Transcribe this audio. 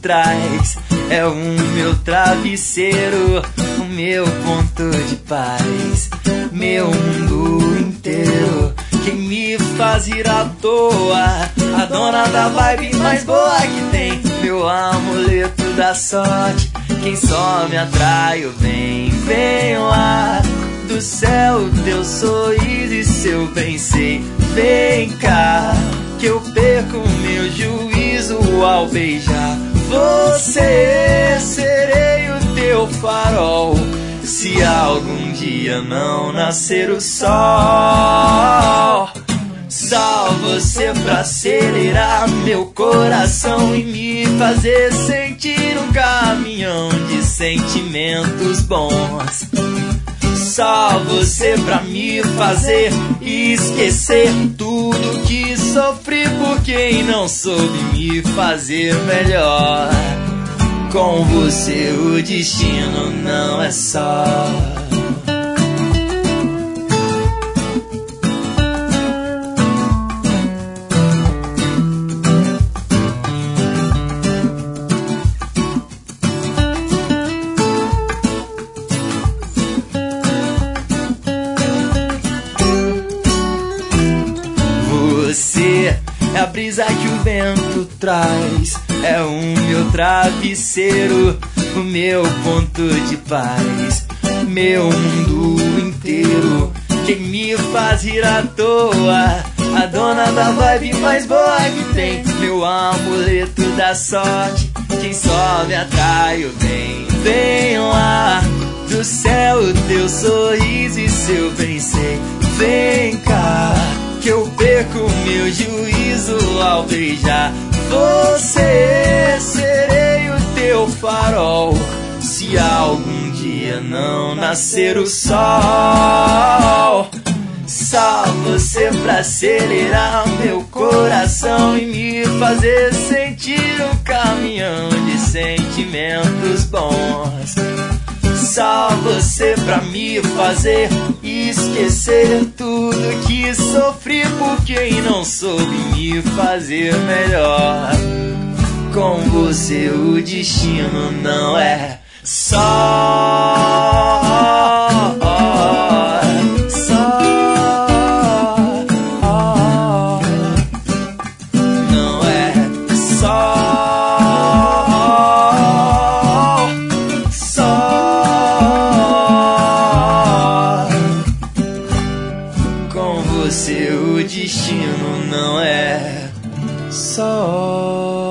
traz. É o meu travesseiro, o meu ponto de paz. Meu mundo inteiro, quem me faz ir à toa. A dona da vibe mais boa que tem. Meu amuleto da sorte, quem só me atrai o bem. Vem lá do céu teu sorriso e seu bem sei. Vem cá, que eu perco o meu juízo ao beijar você. Serei o teu farol, se algum dia não nascer o sol. Só você pra acelerar meu coração e me fazer sentir um caminhão de sentimentos bons. Só você pra me fazer esquecer tudo que sofri por quem não soube me fazer melhor. Com você o destino não é só. Você é a brisa que o vento traz. É o meu travesseiro, o meu ponto de paz. Meu mundo inteiro, quem me faz rir à toa. A dona da vibe mais boa que tem. Meu amuleto da sorte, quem só me atrai o bem. Vem lá do céu teu sorriso e seu bem sei. Vem cá, que eu perco meu juízo ao beijar você. Serei o teu farol, se algum dia não nascer o sol. Só você pra acelerar meu coração e me fazer sentir um caminhão de sentimentos bons. Só você pra me fazer esquecer tudo que sofri por quem não soube me fazer melhor. Com você o destino não é só. Não é só. Com você o destino não é só.